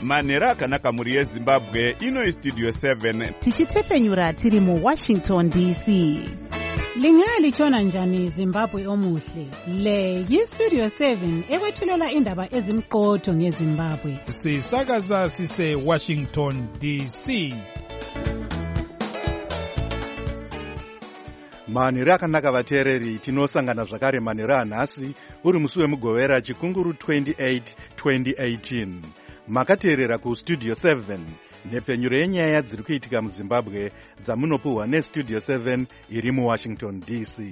manhero akanaka mhuri yezimbabwe. Ino Studio 7 tichitefenyura tiri muWashington DC. Lingalitshona njani Zimbabwe omuhle? Le yiStudio 7 ekwethulela indaba ezimqotho ngeZimbabwe. Sisakaza sise Washington DC. Manhero akanaka vateereri, tinosangana zvakare manhero anhasi uri musi wemugovera chikunguru 28 2018. Makateerera kuStudio 7, nhepfenyuro yenyaya dziri kuitika muZimbabwe dzamunopuhwa neStudio 7 iri muWashington DC.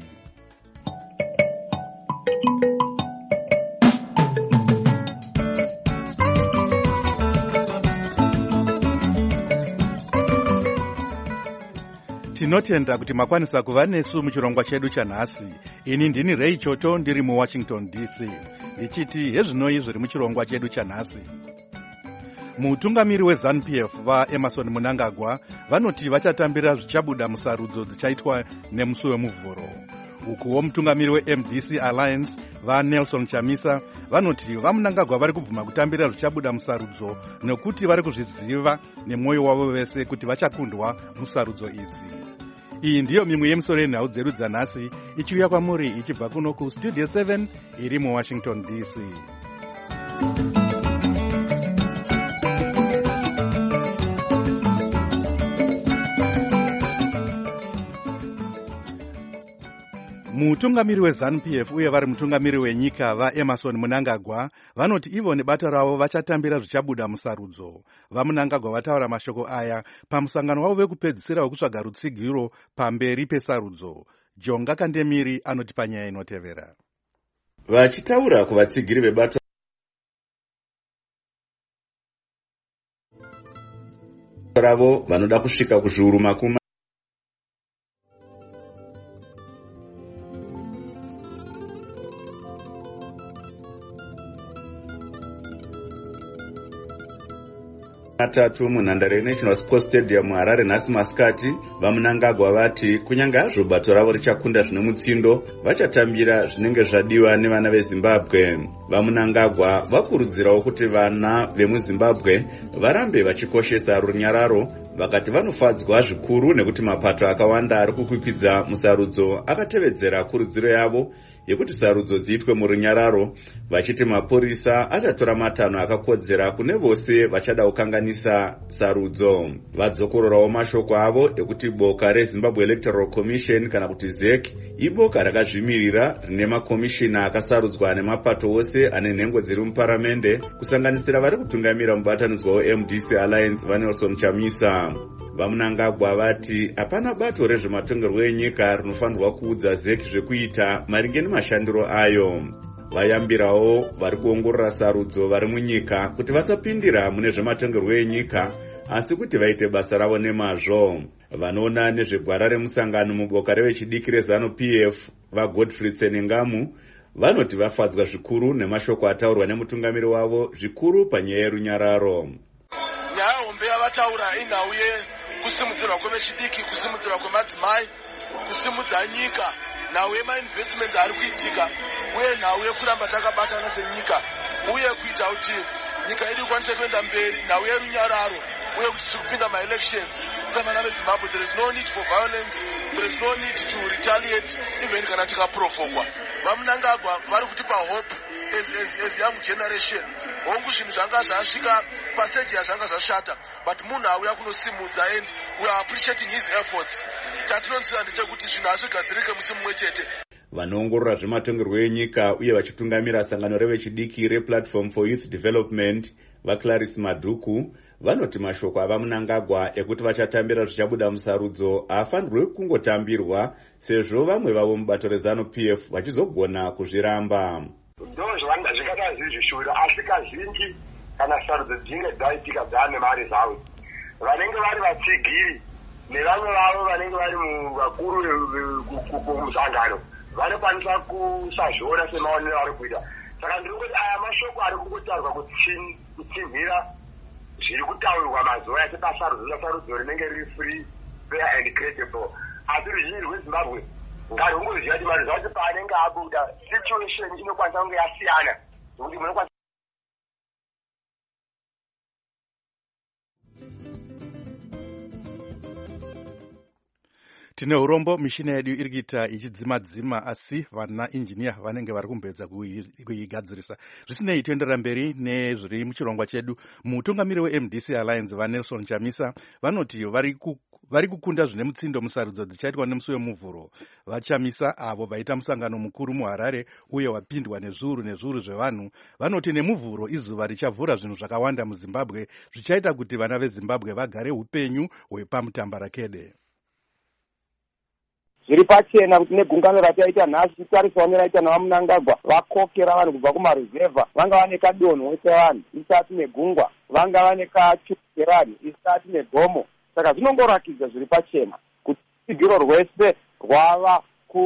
Tinotenda kuti makwanisa kuva nesu muchirongwa chedu chanhasi. Ini ndini Ray Choto ndiri muWashington DC. Ndichiti hezvinoi zviri muchirongwa chedu chanhasi. Mutungamiri weZANU-PF vaEmerson Mnangagwa vanoti vachatambira zvichabuda musarudzo dzichaitwa nemusi wemuvhuro. Ukuwo mutungamiri weMDC Alliance vaNelson Chamisa vanoti vaMnangagwa vari kubvuma kutambira zvichabuda musarudzo nekuti vari kuzviziva nemwoyo wavo vese kuti vachakundwa musarudzo idzi. Iyi ndiyo mimwe yemusoro yenhau dzedu dzanhasi ichiuya kwamuri ichibva kuno kuStudio 7 iri muWashington DC. Mutungamiri weZANU-PF uye vari mutungamiri wenyika vaEmerson Mnangagwa vanoti ivo nebata ravo vachatambira zvichabuda musarudzo. VaMnangagwa vataura mashoko aya pamusangano wavo wekupedzisira wekutsvaga rutsigiro pamberi pesarudzo. Jonga Kandemiri anoti panyaya inotevera. Vachitaura kuvatsigiri vebata ravo vanoda kusvika kuzviuru makumi matatu munhandare yeNational Sports Stadium Harare nhasi masikati. VaMnangagwa vati kunyange hazvo bato ravo richakunda zvine mutsindo, vachatambira zvinenge zvadiwa nevana veZimbabwe. VaMnangagwa vakurudzirawo kuti vana vemuZimbabwe varambe vachikoshesa runyararo, vakati vanofadzwa zvikuru nekuti mapato akawanda ari kukwikwidza musarudzo akatevedzera kurudziro yavo yekuti sarudzo dziitwe murunyararo, vachiti mapurisa achatora matanho akakodzera kune vose vachada kukanganisa sarudzo. Vadzokororawo mashoko avo ekuti boka reZimbabwe Electoral Commission kana kuti ZEC iboka rakazvimirira rine makomishina akasarudzwa nemapato ose ane nhengo dziri muparamende, kusanganisira vari kutungamira mubatanidzwa weMDC Alliance vaNelson Chamisa. VaMnangagwa vati hapana bato rezvematongerwo enyika rinofanirwa kuudza ZEC zvekuita maringe nemashandiro ayo. Vayambirawo vari kuongorora sarudzo vari munyika kuti vasapindira mune zvematongerwo enyika, asi kuti vaite basa ravo nemazvo. Vanoona nezvegwara remusangano muboka revechidiki reZANU-PF vaGodfrey Tsenengamu vanoti vafadzwa zvikuru nemashoko ataurwa nemutungamiri wavo, zvikuru panyaya yerunyararo. Nyaya hombe yavataura inhau kusimudzirwa kwevechidiki, kusimudzirwa kwemadzimai, kusimudza nyika, nhau yemainvestments ari kuitika, uye nhau yekuramba takabatana senyika, uye kuita kuti nyika iri kukwanisa kuenda mberi, nhau yerunyararo, uye kuti tiri kupinda maelections. Savana veZimbabwe, there is no need for violence, there is no need to retaliate, even kana tikaprovokwa. VaMnangagwa vari kutipa hope as young generation. Hongu zvinhu zvanga zvasvika paseji yazvanga zvashata, but munhu auya kunosimudza, and we are appreciating his efforts. Chatinonzwa ndechekuti zvinhu hazvigadzirike musi mumwe chete. Vanoongorora zvematongerwo enyika uye vachitungamira sangano revechidiki rePlatform for Youth Development vaClarice Madhuku vanoti mashoko avaMnangagwa ekuti vachatambira zvichabuda musarudzo haafanirwe kungotambirwa, sezvo vamwe vavo mubato reZANU-PF vachizogona kuzviramba. Ndo zvavanga zvikada zvishura, asi kazhinji kana sarudzo dzinge dzaitika dzane mari dzavo, vanenge vari vatsigiri nevamwe vavo vanenge vari vakuru kumusangano vanokwanisa kusazviona semaonero ari kuita. Saka ndiri kuti aya mashoko ari kungotaurwa kutsinhira zviri kutaurwa mazuva ese pasarudzo rinenge riri free, fair and credible. Asi ruzhinji rweZimbabwe ngarungoziva kuti mari zvacho paanenge abuda situation inokwanisa kunge yasiyana, nokuti munokwanisa Tine urombo mishina yedu iri kuita ichidzima-dzima, asi vana injiniya vanenge vari kumbedza kuigadzirisa. Zvisinei, toendera mberi nezviri muchirongwa chedu. Mutungamiri weMDC Alliance vaNelson Chamisa vanoti vari kukunda zvine mutsindo musarudzo dzichaitwa nemusi wemuvhuro. VaChamisa avo vaita musangano mukuru muHarare uye wapindwa nezviuru zvevanhu vanoti nemuvhuro izuva richavhura zvinhu zvakawanda muZimbabwe zvichaita kuti vana veZimbabwe vagare upenyu hwepamutambarakede. Zviri pachena kuti negungano rataita nhasi titarisawo neraita navaMnangagwa vakokera vanhu kubva kumaruzevha vanga vane kadonho sevanhu isati negungwa vanga vane kachukerani isati negomo. Saka zvinongorakidza zviri pachena kuti tsigiro rwese rwava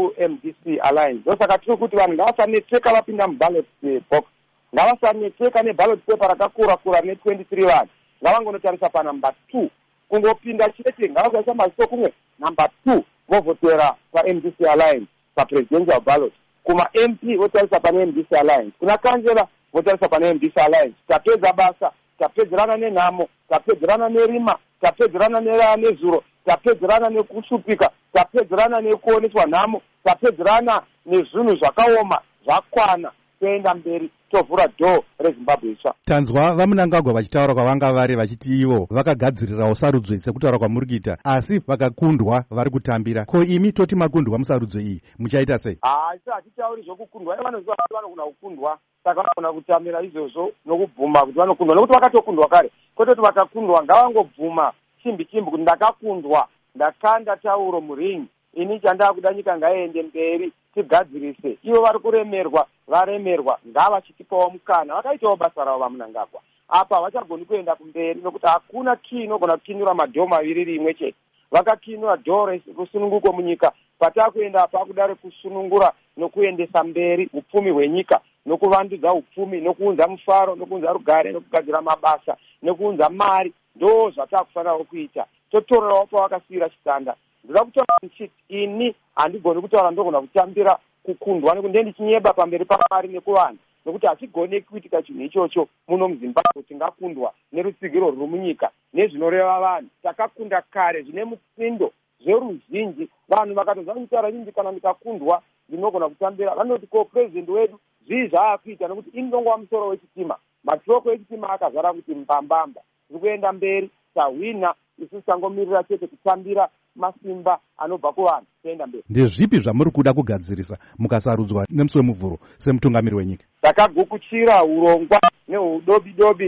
kuMDC Alliance. Ndosaka tiri kuti vanhu ngavasanetseka vapinda muballot box, ngavasanetseka neballot paper rakakura ne23 vanhu, ngavangonotarisa panumber 2 kungopinda chete, ngavasaisa maziso kumwe number 2 vovhotera paMDC Alliance papresidential ballot, kuma MP votarisa pane MDC Alliance, kuna kansela votarisa pane MDC Alliance. Tapedza basa, tapedzerana nenhamo, tapedzerana nerima, tapedzerana nezuro, tapedzerana nekushupika, tapedzerana nekuoneswa nhamo, tapedzerana nezvinhu zvakaoma zvakwana, toenda mberi tovhura dhoo reZimbabwe itsva. Tanzwa vaMnangagwa vachitaura kwavanga vari vachiti ivo vakagadzirirawo sarudzo sekutaura kwamuri kuita, asi vakakundwa vari kutambira. Ko imi toti makundwa musarudzo iyi muchaita sei? Hatitauri zvokukundwa, vanoziva kuti vanogona kukundwa, saka vanogona kutambira izvozvo nokubvuma kuti vanokundwa, nokuti vakatokundwa kare. Kwete vakakundwa ngavangobvuma chimbi kuti ndakakundwa, ndakanda tauro muringi, ini chandakuda nyika ngaiende mberi, tigadzirise. Ivo vari kuremerwa, varemerwa, ngavachitipawo mukana. Vakaitawo basa ravo vaMnangagwa. Apa havachagoni kuenda kumberi nokuti hakuna kii inogona kukinura madhoo maviri rimwe chete. Vakakinura dhoo resununguko munyika, patakuenda pakuda rekusunungura nokuendesa mberi upfumi hwenyika, nokuvandudza upfumi, nokuunza mufaro, nokuunza rugare, nokugadzira mabasa, nokuunza mari. Ndo zvatakufanirawo kuita. Totorerawo pavakasiyira chitanda. Ndoda kutaura ndichiti ini handigoni kutaura ndogona kutambira kukundwa nekuti ndendichinyeba pamberi paMwari nekuvanhu, nokuti hachigoni kuitika chinhu ichocho muno muZimbabwe. Tingakundwa nerutsigiro ruri munyika nezvinoreva vanhu. Takakunda kare zvine mutsindo zveruzhinji. Vanhu vakatodza kutaura nyinji kana ndikakundwa ndinogona kutambira, vanoti ko purezidendi wedu zvii zvaakuita, nokuti inongova musoro wechitima, matiroko echitima akazara kuti mbambamba. Tiri kuenda mberi, tahwina, isu tangomirira chete kutambira masimba anobva kuvanhu, toenda mberi. Ndezvipi zvamuri kuda kugadzirisa mukasarudzwa nemusi wemuvhuro semutungamiri wenyika? Takagukuchira urongwa neudobidobi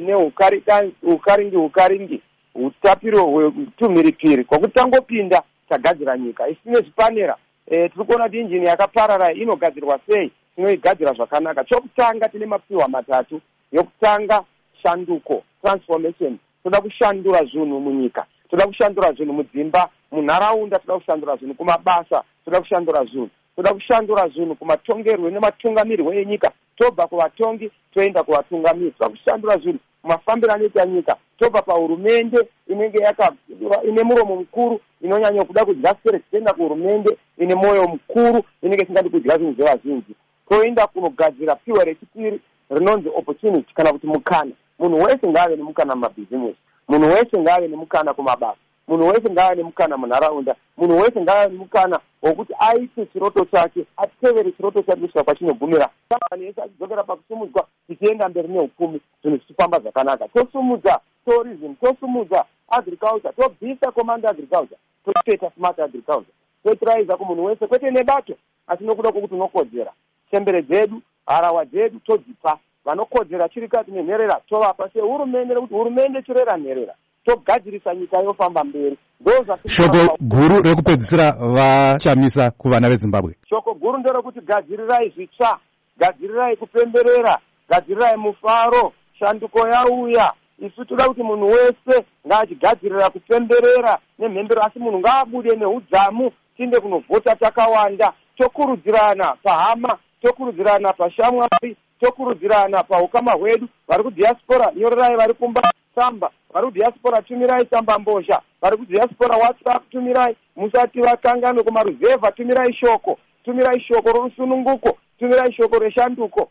neukaringi utapiro hwetumhiripiri kwakuti tangopinda tagadzira nyika isine zvipanera. Tiri kuona kuti injini yakaparara inogadzirwa sei, tinoigadzira zvakanaka. Chokutanga tine mapfiwa matatu. Yokutanga shanduko, transformation. Toda kushandura zvinhu munyika, toda kushandura zvinhu mudzimba, munharaunda, toda kushandura zvinhu kumabasa, toda kushandura zvinhu kumatongerwe nematungamirwe enyika, tobva kuvatongi toenda kuvatungamiri. Toda kushandura zvinhu mumafambiro anoita nyika, tobva pahurumende inenge ine muromo mukuru inonyanya kuda kudya sere, tichienda kuhurumende ine mwoyo mukuru inenge isingadi kudya zvinhu zvevazhinji, toenda kunogadzira piwa rechipiri rinonzi opportunity kana kuti mukana. Munhu wese ngaave nemukana mumabhizimusi, munhu wese ngaave nemukana kumabasa, munhu wese ngaave nemukana munharaunda, munhu wese ngaave nemukana wokuti aite chiroto chake, atevere chiroto chake kusvika kwachinogumira. Sangano yese achidzokera pakusumudzwa tichienda mberi neupfumi, zvinhu zvichifamba zvakanaka. Tosumudza tourism, tosumudza agriculture, tobvisa command agriculture, totoita smart agriculture, totiraiza kumunhu wese, kwete nebato asi nokuda kwokuti unokodzera. Chembere dzedu, harawa dzedu todzipa vanokodzera chiri kati nenherera tovapa sehurumende, nekuti hurumende chirera nherera, togadzirisa nyika yofamba mberi. Shoko guru rekupedzisira vaChamisa kuvana veZimbabwe. Shoko guru nderekuti gadzirirai zvitsva, gadzirirai kupemberera, gadzirirai mufaro, shanduko yauya. Isu toda kuti munhu wese ngaachigadzirira kupemberera nemhembero, asi munhu ngaabude neudzamu, tiende kunovhota takawanda, tokurudzirana pahama, tokurudzirana pashamwari, tokurudzirana paukama hwedu. Vari kudiaspora nyorerai, vari kumba tsamba, vari kudiaspora tumirai tsamba mbozha, vari kudiaspora WhatsApp tumirai, musati vakangane kumaruzevha tumirai shoko rorusununguko, tumirai shoko reshanduko.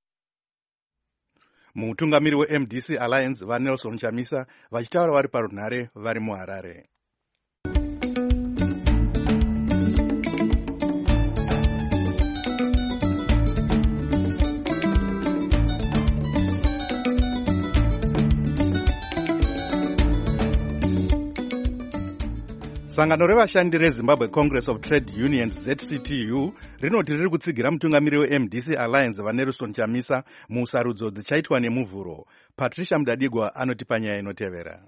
Mutungamiri weMDC Alliance vaNelson Chamisa vachitaura vari parunhare vari muHarare. Sangano revashandi reZimbabwe Congress of Trade Unions ZCTU rinoti riri kutsigira mutungamiri weMDC Alliance vaNelson Chamisa musarudzo dzichaitwa nemuvhuro. Patricia Mudadigwa anoti panyaya inotevera.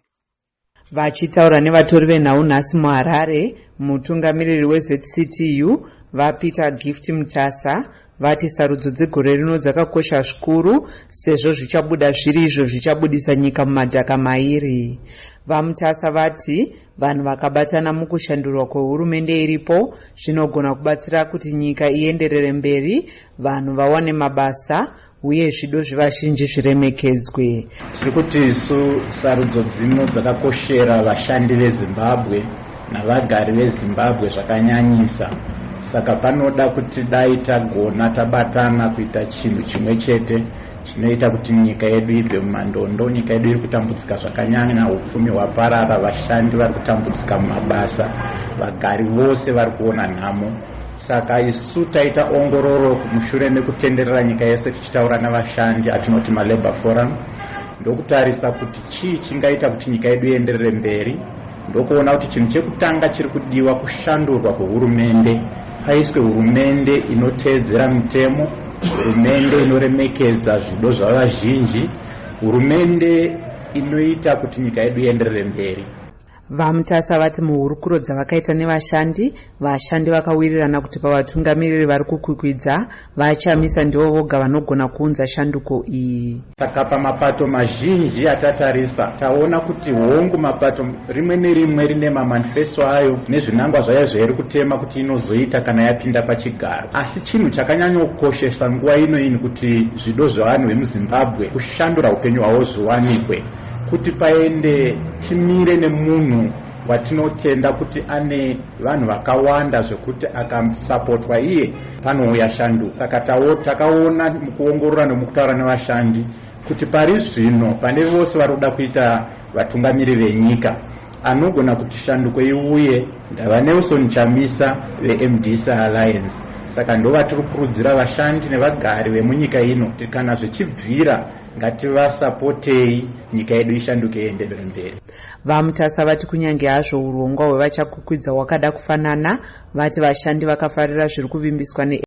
Vachitaura nevatori venhau nhasi muHarare, mutungamiriri weZCTU vaPeter Gift Mutasa vati sarudzo dzegore rino dzakakosha zvikuru sezvo zvichabuda zviri izvo zvichabudisa nyika mumadhaka mairi. VaMutasa vati vanhu vakabatana mukushandurwa kwehurumende iripo zvinogona kubatsira kuti nyika ienderere mberi, vanhu vawane mabasa uye zvido zvevazhinji zviremekedzwe. Tiri kuti isu sarudzo dzino dzakakoshera vashandi veZimbabwe navagari veZimbabwe zvakanyanyisa. Saka panoda kuti dai tagona tabatana kuita chinhu chimwe chete chinoita kuti nyika yedu ibve mumandondo. Nyika yedu iri kutambudzika zvakanyanya, upfumi hwaparara, vashandi vari kutambudzika mumabasa, vagari vose vari kuona nhamo. Saka isu taita ongororo mushure mekutenderera nyika yese tichitaura navashandi atinoti maLabour Forum, ndokutarisa kuti chii chingaita kuti nyika yedu ienderere mberi. Ndokuona kuti chinhu chekutanga chiri kudiwa kushandurwa kwehurumende, paiswe hurumende inoteedzera mitemo, hurumende inoremekedza zvido zvavazhinji, hurumende inoita kuti nyika yedu ienderere mberi. VaMutasa vati muhurukuro dzavakaita nevashandi, vashandi vakawirirana kuti pavatungamiriri vari kukwikwidza vaChamisa ndivo voga vanogona kuunza shanduko iyi. Saka pamapato mazhinji atatarisa taona kuti hongu mapato rimwe nerimwe rine mamanifesto ayo nezvinangwa zvayo zvairi kutema kuti inozoita kana yapinda pachigaro. Asi chinhu chakanyanyokoshesa nguva ino kuti zvido zvevanhu vemuZimbabwe kushandura upenyu hwavo zviwanikwe, kuti paende timire nemunhu watinotenda kuti ane vanhu vakawanda zvekuti akamsapotwa iye panouya shanduko. Saka takaona mukuongorora nemukutaura nevashandi kuti pari zvino pane vose vari kuda kuita vatungamiriri venyika, anogona kuti shanduko iuye ndavaNelson Chamisa veMDC Alliance. Saka ndo vatiri kukurudzira vashandi nevagari vemunyika ino kuti kana zvichibvira ngativasapotei nyika yedu ishanduke ienderere mberi. VaMutasa vati kunyange hazvo urongwa hwevachakukwidza hwakada kufanana, vati vashandi vakafarira zviri kuvimbiswa ne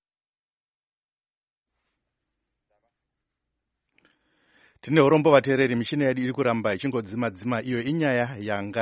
Tine urombo vateereri, michina yedu iri kuramba ichingodzima-dzima. Iyo inyaya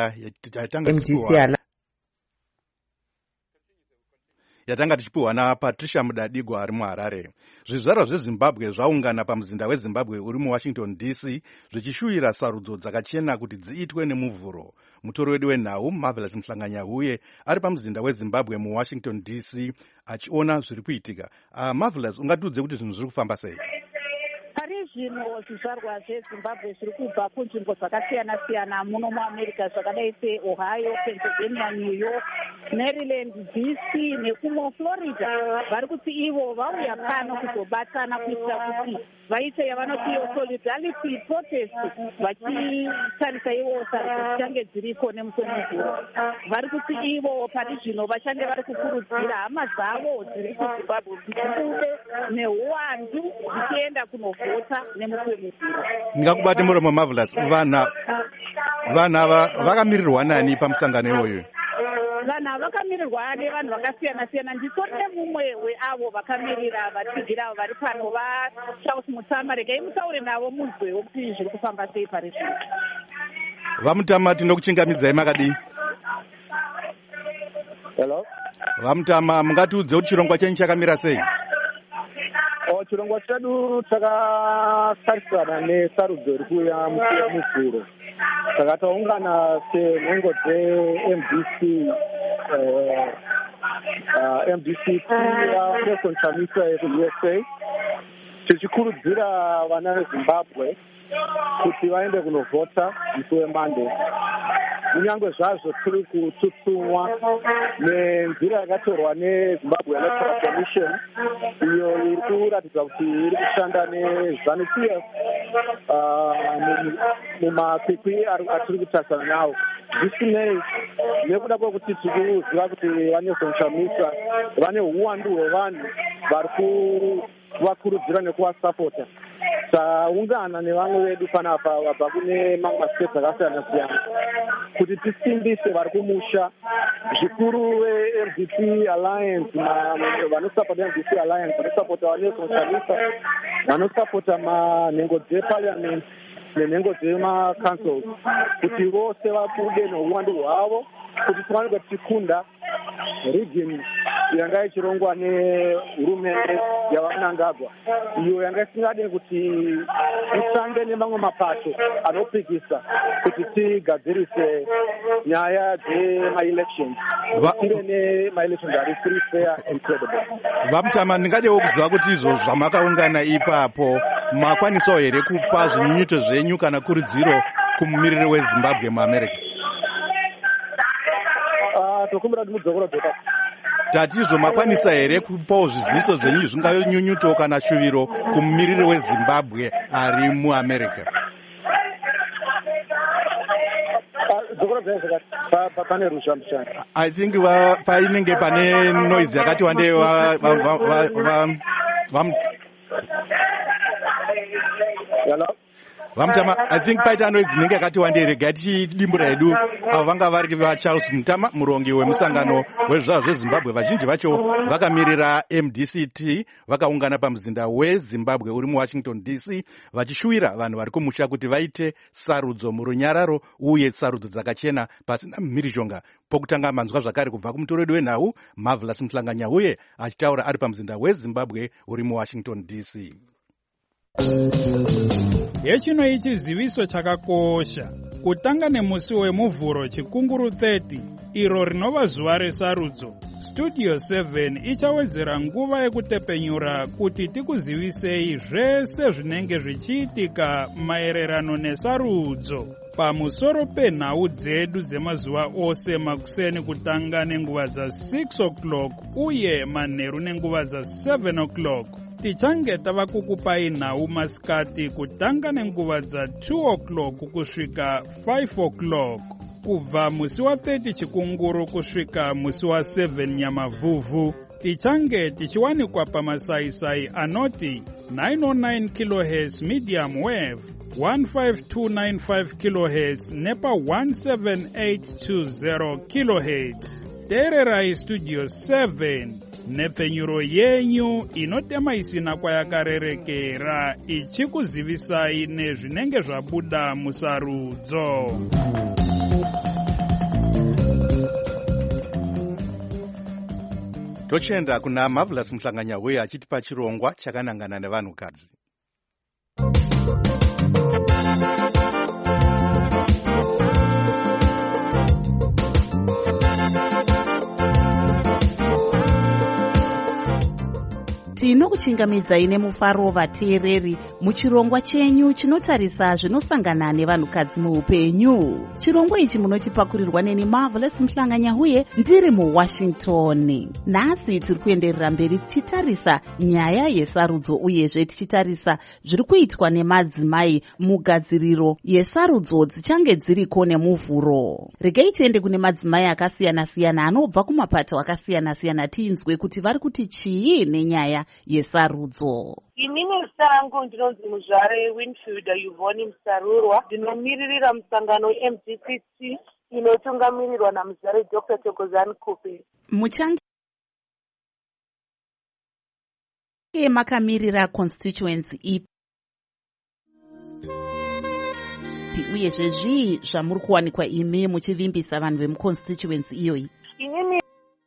yatanga tichipiwa naPatricia Mudadigwa ari muHarare. Zvizvarwa zveZimbabwe zvaungana pamuzinda weZimbabwe uri muWashington DC zvichishuvira sarudzo dzakachena kuti dziitwe nemuvhuro. Mutori wedu wenhau Marvelous Mhlanganyahuye ari pamuzinda weZimbabwe muWashington DC achiona zviri kuitika. Marvelous, ungatiudze kuti zvinhu zviri kufamba sei? Zvino zvizvarwa zveZimbabwe zviri kubva kunzvimbo dzakasiyana-siyana muno muAmerica zvakadai seOhio, Pennsylvania, New York, Maryland, DC nekumwe Florida. Vari kuti ivo vauya pano kuzobatana kuitira kuti vaite yavanoti solidarity protest, vachitarisa ivo sarudzo dzichange dziriko nemusi wemuvhuro. Vari kuti ivo pari zvino vachange vari kukurudzira hama dzavo dziri kuZimbabwe kuti dzibude neuwandu dzichienda kunovhota. Ndingakubate muromo Marvelous, vanhu ava vakamirirwa nani pamusangano iwoyo? Vanhu vakamirirwa nevanhu vakasiyana-siyana. Nditori nemumwe weavo vakamirira vatsigira vari pano vaCharles Mutama. Regai mutaure navo muzwewo kuti zviri kufamba sei pari zvino. VaMutama, tinokuchingamidzai makadii? Hello? VaMutama, mungatiudze kuti chirongwa chenyu chakamira sei? Chirongwa chedu chakatarisana nesarudzo iri kuuya muvhuro. Saka taungana senhengo dzeMDC yaNelson Chamisa yekuUSA tichikurudzira vana veZimbabwe kuti vaende kunovhota musi weMonday. Kunyange zvazvo tiri kututsumwa nenzira yakatorwa neZimbabwe Electoral Commission iyo iri kuratidza kuti iri kushanda neZANU-PF mumakwikwi atiri kutarisana nawo. Zvisinei nekuda kwekuti tiri kuziva kuti vaNelson Chamisa vane uwandu hwevanhu vari kuvakurudzira nekuvasapota. taungana nevamwe vedu panapa vabva kune mamwe masiteti akasiyana siyana kuti tisimbise vari kumusha zvikuru veMDC Alliance, vanosapota MDC Alliance, vanosapota vaNelson Chamisa, vanosapota manhengo dzeparliament nenhengo dzemacouncils, kuti vose vabude nouwandu hwavo kuti tiwanikwe tichikunda region yanga ichirongwa nehurumende yaVaMnangagwa, iyo yanga isingade kuti isange nemamwe mapato anopikisa kuti tigadzirise nyaya dzemaelections, tive nemaelections ari free, fair and credible. Vamutama, ndingadewo kuziva kuti izvo zvamakaungana ipapo makwanisawo here kupa zvinyunyuto zvenyu kana kurudziro kumumiriri weZimbabwe muAmerica? Tokumbira kuti mudzokora dzoka tati izvo makwanisa here kupawo zviziviso zvenyu zvingave nyunyuto kana shuviro kumumiriri weZimbabwe ari muAmerica? I think painenge pane noise yakati wandei Vamutama, I think paita noise inenge yakati wandei. Regai tichidimbura hedu avo vanga vari vaCharles Mutama, murongi wemusangano wezvizvarwa zveZimbabwe. Vazhinji vacho vakamirira MDCT, vakaungana pamuzinda weZimbabwe uri muWashington DC, vachishuvira vanhu vari kumusha kuti vaite sarudzo murunyararo uye sarudzo dzakachena pasina mhirizhonga. Pokutanga manzwa zvakare kubva kumutoro wedu wenhau Marvelous Mhlanganyauye achitaura ari pamuzinda weZimbabwe uri muWashington DC. Yechino ichi ziviso chakakosha. Kutanga nemusi wemuvhuro chikunguru 30, iro rinova zuva resarudzo, Studio 7 ichawedzera nguva yekutepenyura kuti tikuzivisei zvese zvinenge zvichiitika maererano nesarudzo. Pamusoro penhau dzedu dzemazuva ose makuseni kutanga nenguva dza6 o'clock uye manheru nenguva dza7 o'clock. Tichange tava kukupai nhau masikati kutanga nenguva dza2 o'clock kusvika 5 o'clock. Kubva musi wa30 chikunguru kusvika musi wa7 nyamavhuvhu, tichange tichiwanikwa pamasaisai anoti 909 kHz medium wave, 15295 kHz nepa 17820 kHz. Teererai Studio 7 nepfenyuro yenyu inotema isina kwayakarerekera ichikuzivisai nezvinenge zvabuda musarudzo. Tochenda kuna Marvelous Mhlanganyauye achitipa chirongwa chakanangana nevanhukadzi. Tinokuchingamidzai nemufaro vateereri muchirongwa chenyu chinotarisa zvinosangana nevanhukadzi muupenyu. Chirongwa ichi munochipakurirwa neni Marvelous Mhlanganyauye ndiri muWashington. Nhasi tiri kuenderera mberi tichitarisa nyaya yesarudzo uyezve tichitarisa zviri kuitwa nemadzimai mugadziriro yesarudzo dzichange dziriko nemuvhuro. Regai tiende kune madzimai akasiyana-siyana anobva kumapato akasiyana-siyana tinzwe kuti vari kuti chii nenyaya yesarudzo. Inini zita rangu ndinonzi Muzvare Winfield Yvonne Musarurwa, ndinomiririra musangano MDCT inotungamirirwa naMuzvare Dr. Thokozani Kupe. Muchange makamirira constituency ipi uyezve zvii zvamuri kuwanikwa imi muchivimbisa vanhu vemuconstituency iyoyi? Inini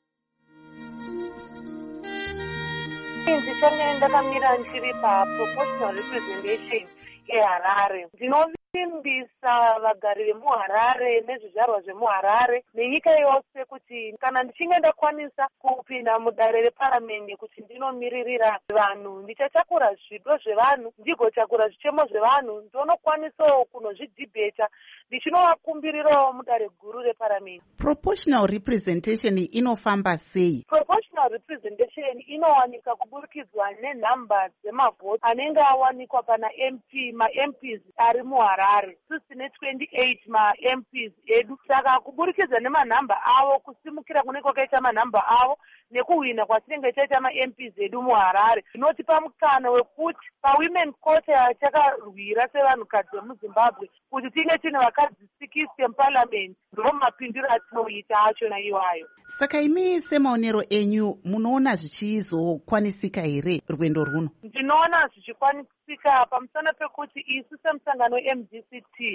ndichange ndakamira ndiri paproportional representation yeHarare. Ndinovimbisa vagari vemuHarare nezvizvarwa zvemuHarare nenyika yose kuti kana ndichinge ndakwanisa kupinda mudare reparamende kuti ndinomiririra vanhu, ndichatakura zvido zvevanhu, ndigotakura zvichemo zvevanhu, ndinokwanisawo kunozvidhibheta ndichinovakumbirirawo mudare guru reparamende. Proportional representation inofamba sei? Proportional representation inowanika kuburukidzwa nenhamba dzemavhoti anenge awanikwa pana ma-MPs ari muHarare. Tisine 28 ma-MPs edu. Saka kuburikidza nemanhamba avo, kusimukira kunenge kwakaita manhamba avo, nekuhwina kwatinenge taita ma-MPs edu muharare zvinotipa mukana wekuti pawomen quota yatakarwira sevanhukadzi vemuzimbabwe kuti tinge tine vakadzi 60 muparliament, ndo mapindiro atinoita achona iwayo. Saka imi semaonero enyu munoona zvichizokwanisika here rwendo runo? Ndinoona zvichikwanisika pamusana pekuti isu semusangano weMDCT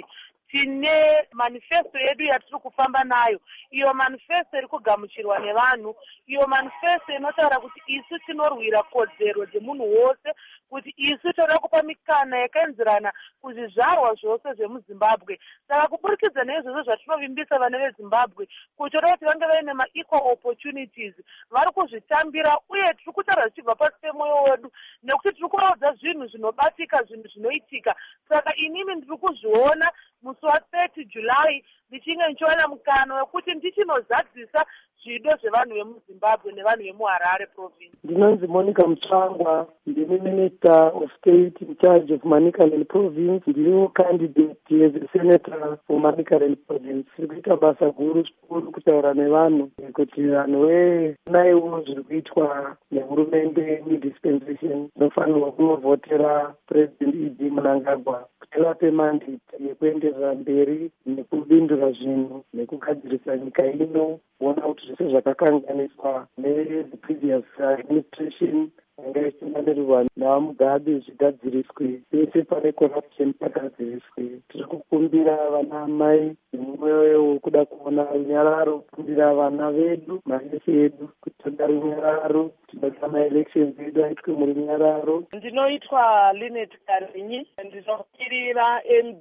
tine manifesto yedu yatiri kufamba nayo, iyo manifesto iri kugamuchirwa nevanhu, iyo manifesto inotaura kuti isu tinorwira kodzero dzemunhu wose, kuti isu toda kupa mikana yakaenzerana kuzvizvarwa zvose zvemuzimbabwe. Saka kuburikidza neizvozvo zvatinovimbisa vana vezimbabwe kuti toda kuti vange vaine ma-equal opportunities, vari kuzvitambira, uye tiri kutaura zvichibva pasi pemwoyo wedu nekuti tiri kuvaudza zvinhu zvinobatika, zvinhu zvinoitika. Saka inini ndiri kuzviona musi wa30 July ndichinge ndichiwana mukana wekuti ndichinozadzisa zvido zvevanhu vemuzimbabwe nevanhu vemuharare province. Ndinonzi Monica Mutsvangwa, ndini Minister of State in charge of Manicaland Province, ndiriwo candidate as a senator for Manicaland Province. Tiri kuita basa guru kutaura nevanhu kuti vanhu naiwo zviri kuitwa nehurumende mudispensation inofanirwa kunovhotera President E.D. Mnangagwa kuti vape mandate yekuenderera mberi nekubindura zvinhu nekugadzirisa nyika ino, kuona kuti zvese zvakakanganiswa ne-the previous administration anga ichimandirirwa navamugabe zvigadziriswe, pese pane corruption pagadziriswe. Tiri kukumbira vana mai nemwoyo wekuda kuona runyararo, kukumbira vana vedu, manesi edu kuti toda runyararo, tinoda ma-elections edu aitwe murunyararo. Ndinoitwa Linet Karinyi, ndinomirira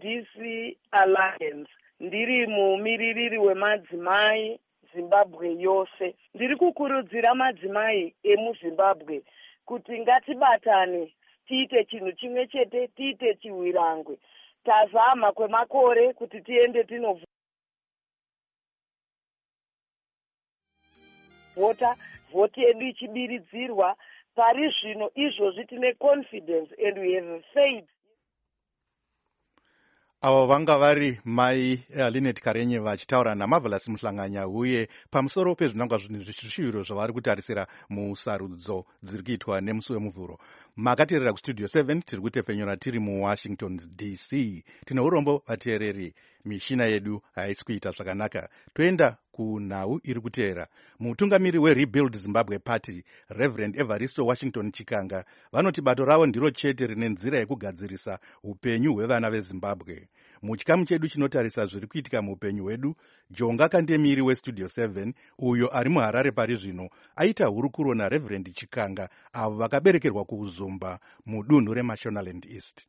MDC Alliance, ndiri mumiririri wemadzimai Zimbabwe yose. Ndiri kukurudzira madzimai emuZimbabwe kuti ngatibatane, tiite chinhu chimwe chete, tiite chiwirangwe. Tazama kwemakore kuti tiende tinovhota, vhoti yedu ichibiridzirwa. Pari zvino izvozvi tine confidence and we have faith. Avo vanga vari mai Linet Karenye vachitaura naMarvelous Muhlanganya uye pamusoro pezvinangwa zvishuviro zvavari kutarisira musarudzo dziri kuitwa nemusi wemuvhuro. Makateerera kustudio 7 tiri kutepfenyura tiri muWashington DC. Tine urombo vateereri, mishina yedu haisi kuita zvakanaka. Toenda kunhau iri kuteera. Mutungamiri weRebuild Zimbabwe Party, Reverend Evaristo Washington Chikanga, vanoti bato ravo ndiro chete rine nzira yekugadzirisa upenyu hwevana veZimbabwe. Muchikamu chedu chinotarisa zviri kuitika muupenyu hwedu, Jonga Kandemiri westudio 7, uyo ari muHarare pari zvino, aita hurukuro naReverend Chikanga, avo vakaberekerwa kuZumba mudunhu reMashonaland East.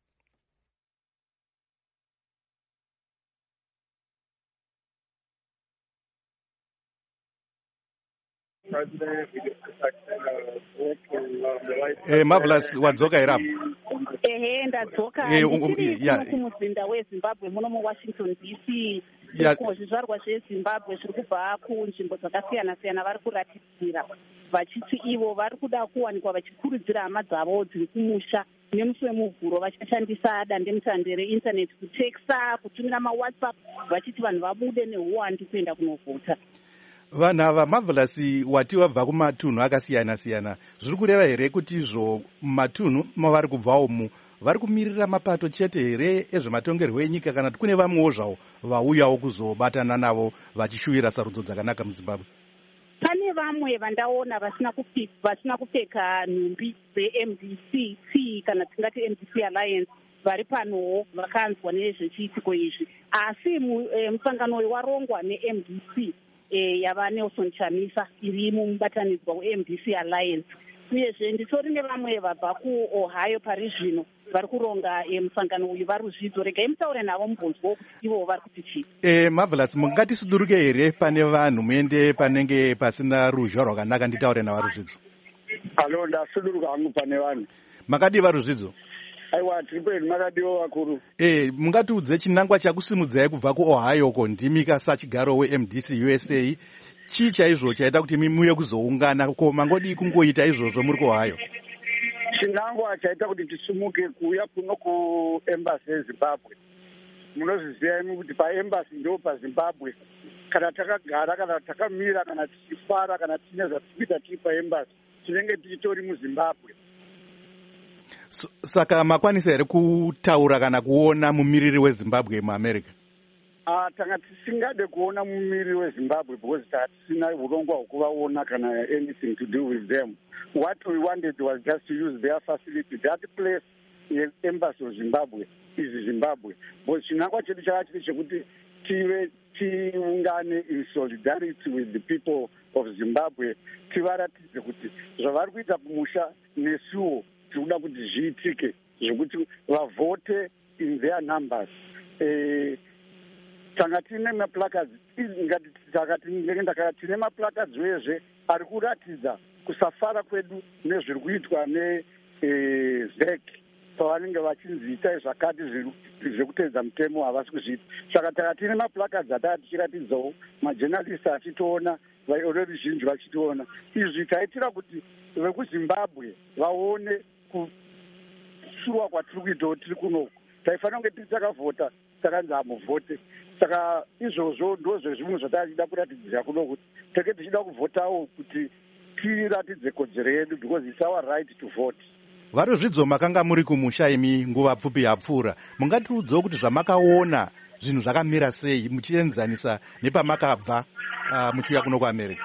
Marvelous, wadzoka irapo? Ndadzoka. Ndiri kumuzinda weZimbabwe muno muWashington DC. Zvizvarwa zveZimbabwe zviri kubva kunzvimbo dzakasiyana-siyana vari kuratidzira vachiti ivo vari kuda kuwanikwa vachikurudzira hama dzavo dziri kumusha nemusi wemuvhuro vachashandisa dandemutande reindaneti kuteksa, kutumira maWhatsApp vachiti vanhu vabude nehuwandi kuenda kunovhota. Vanhu ava Marvelous, wati wabva kumatunhu akasiyana-siyana, zviri kureva here kuti izvo matunhu mavari kubva umu vari kumirira mapato chete here ezvematongerwo enyika, kana kuti kune vamwewo zvavo vauyawo kuzobatana navo vachishuvira sarudzo dzakanaka muZimbabwe? Pane vamwe vandaona vasina kupfeka nhumbi dzeMDCT kana tingati MDC Alliance vari panowo vakanzwa nezvechiitiko izvi, asi musangano warongwa neMDC yava Nelson Chamisa iri mubatanidzwa weMDC Alliance. Uyezve nditori nevamwe vabva kuOhio pari zvino vari kuronga musangano uyu vari ruzvidzo. Regai mutaure navo mubvunzwa kuti ivo vari kuti chii. Marvelous, mungatisuduruke here pane vanhu muende panenge pasina ruzha rwakanaka nditaure navo ruzvidzo? Alo, ndasuduruka hangu pane vanhu. Makadiva ruzvidzo? Aiwa, tiri pedu makadiwo vakuru. Mungatiudze chinangwa chakusimudzai kubva kuOhio ko ndimika sachigaro weMDC USA. Chii chaizvo chaita kuti mimuye kuzoungana, ko mangodi kungoita izvozvo muri kuOhio? Chinangwa chaita kuti tisimuke kuuya kuno kuembassy yeZimbabwe. Munozviziva imi kuti paembassy ndo paZimbabwe kana takagara kana takamira kana tichifara kana tiine zvatikuita tiri paembasi tinenge tichitori muzimbabwe. Saka makwanisa here kutaura kana kuona mumiriri wezimbabwe muamerica? Tanga tisingade kuona mumiriri wezimbabwe because hatisina urongwa hwekuvaona kana anything to do with them. What we wanted was just to use their facility. That place, the embassy of Zimbabwe, is Zimbabwe. But chinangwa chedu chakachiri chekuti tiungane in solidarity with the people of Zimbabwe, tivaratidze kuti zvavari kuita kumusha nesuwo tinoda kuti zviitike zvekuti vavote in their numbers. Tanga tine maplakads tine maplakads wezve ari kuratidza kusafara kwedu nezviri kuitwa neZEC pavanenge vachinzi itai zvakati zvekuteedza mutemo havasi kuzviita. Saka tanga tine maplakads ataa tichiratidzawo majournalist achitiona veruzhinji vachitiona. Izvi taitira kuti vekuzimbabwe vaone kusurwa kwatiri kuitawo tiri kunoku. Taifanira kunge tiri takavhota takanzi hamuvhote. Saka izvozvo ndozvo zvimwe zvatachida kuratidzira kuno kuti tenge tichida kuvhotawo kuti tiratidze kodzero yedu because it's our right to vote. Varuzvidzo makanga muri kumusha imi nguva pfupi yapfuura, mungatiudzawo kuti zvamakaona zvinhu zvakamira sei muchienzanisa nepamakabva muchiuya kuno kuAmerica?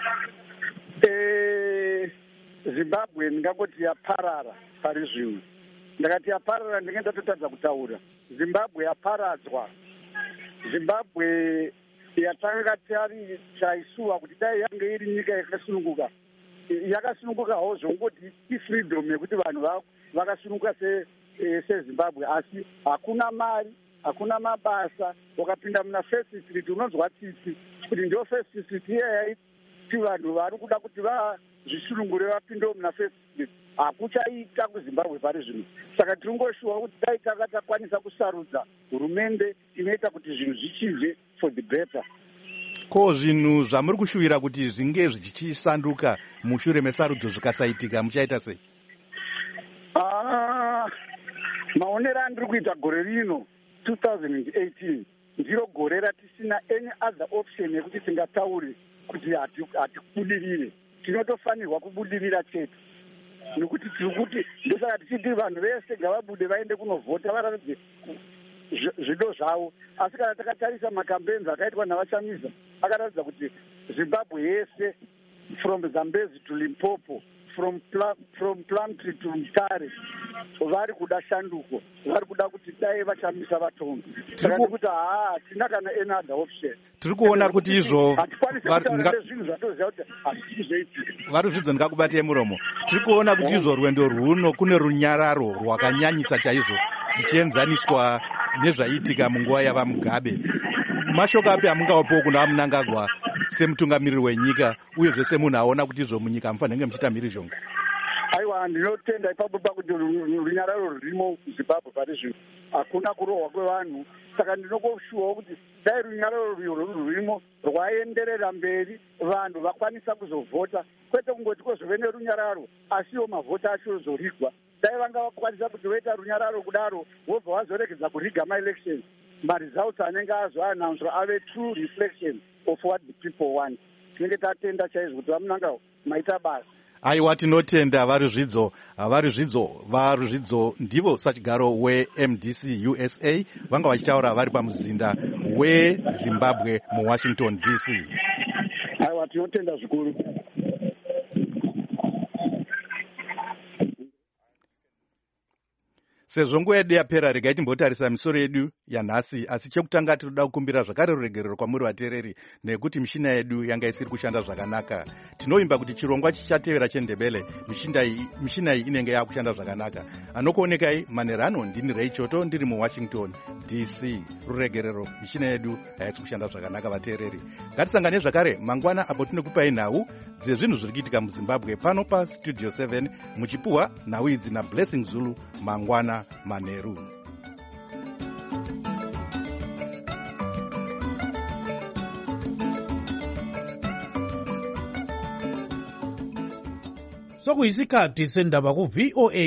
Zimbabwe ndingangoti yaparara pari zvino. Ndakati yaparara ndinge ndatotadza kutaura. Zimbabwe yaparadzwa. Zimbabwe yatanga tari chaisuwa kuti dai yange iri nyika yakasununguka. Yakasunungukawo zvongoti ifreedom yekuti vanhu vakasununguka seZimbabwe, asi hakuna mari, hakuna mabasa. Ukapinda muna First Street unonzwa tsitsi kuti ndio First Street yaiti vanhu vari kuda kuti zvisunungure vapindewo muna First Street. Hakuchaita kuZimbabwe pari zvino. Saka tingoshuwa kuti dai tanga takwanisa kusarudza hurumende inoita kuti zvinhu zvichibve for the better. Ko zvinhu zvamuri kushuvira kuti zvinge zvichisanduka mushure mesarudzo zvikasaitika muchaita sei? Maonero andiri kuita gore rino 2018 ndiro gore ratisina any other option yekuti tingataure kuti hatibudirire. Tinotofanirwa kubudirira chete. Nekuti tirikuti ndosaka tichiti vanhu vese ngavabude vaende kunovhota varatidze zvido zvavo. Asi kana takatarisa makampenzi akaitwa navachamisa akaratidza kuti Zimbabwe yese from Zambezi to Limpopo, from Plumtree to Mutare vari kuda shanduko, vari kuda kuti dai vachamisa vatongi. Saka ndikuti hatina kana any other option. Tiri kuona kuti izvo zvinhu zvatoziva kuti hazvizoitika. Varuzvidzo ndikakubatei muromo. Tiri kuona kuti izvo rwendo rwuno kune runyararo rwakanyanyisa chaizvo zvichienzaniswa nezvaitika munguva yava Mugabe. Mashoko api amungaopawo kuna Mnangagwa semutungamiriri wenyika uye zvese munhu aona kuti izvo munyika mufanenge muchiita mhirizhonga? Aiwa, ndinotenda ipapo pakuti runyararo rurimo muZimbabwe pari zvino hakuna kurohwa kwevanhu. Saka ndinongoshuwawo kuti dai runyararo rurimo rwaenderera mberi vanhu vakwanisa kuzovhota, kwete kungoti kwezove nerunyararo asiwo mavhota acho zorigwa. Dai vanga vakwanisa kuti voita runyararo kudaro vobva vazoregedza kuriga maelections, maresults anenge azoannouncewa ave true reflection of what the people want. Tinenge tatenda chaizvo kuti vamunangawo maita basa. Aiwa, tinotenda varuzvidzo ndivo sachigaro weMDC USA vanga vachitaura vari pamuzinda weZimbabwe muWashington DC. Aiwa, tinotenda zvikuru. Sezvo nguva yedu yapera, regai timbotarisa misoro yedu yanhasi. Asi chekutanga tinoda kukumbira zvakare ruregerero kwamuri vateereri nekuti mishina yedu yanga isiri kushanda zvakanaka. Tinovimba kuti chirongwa chichatevera chendebele mishina iyi inenge yakushanda zvakanaka. Anokuonekai Manerano, ndini Ray Choto ndiri muWashington DC. Ruregerero mishina yedu haisi kushanda zvakanaka vateereri. Ngatisangane zvakare mangwana apo tinokupai nhau dzezvinhu zviri kuitika muZimbabwe pano paStudio 7 muchipuhwa nhau idzi naBlessing Zulu mangwana manheru. Sokuyisikhathi sendaba ku VOA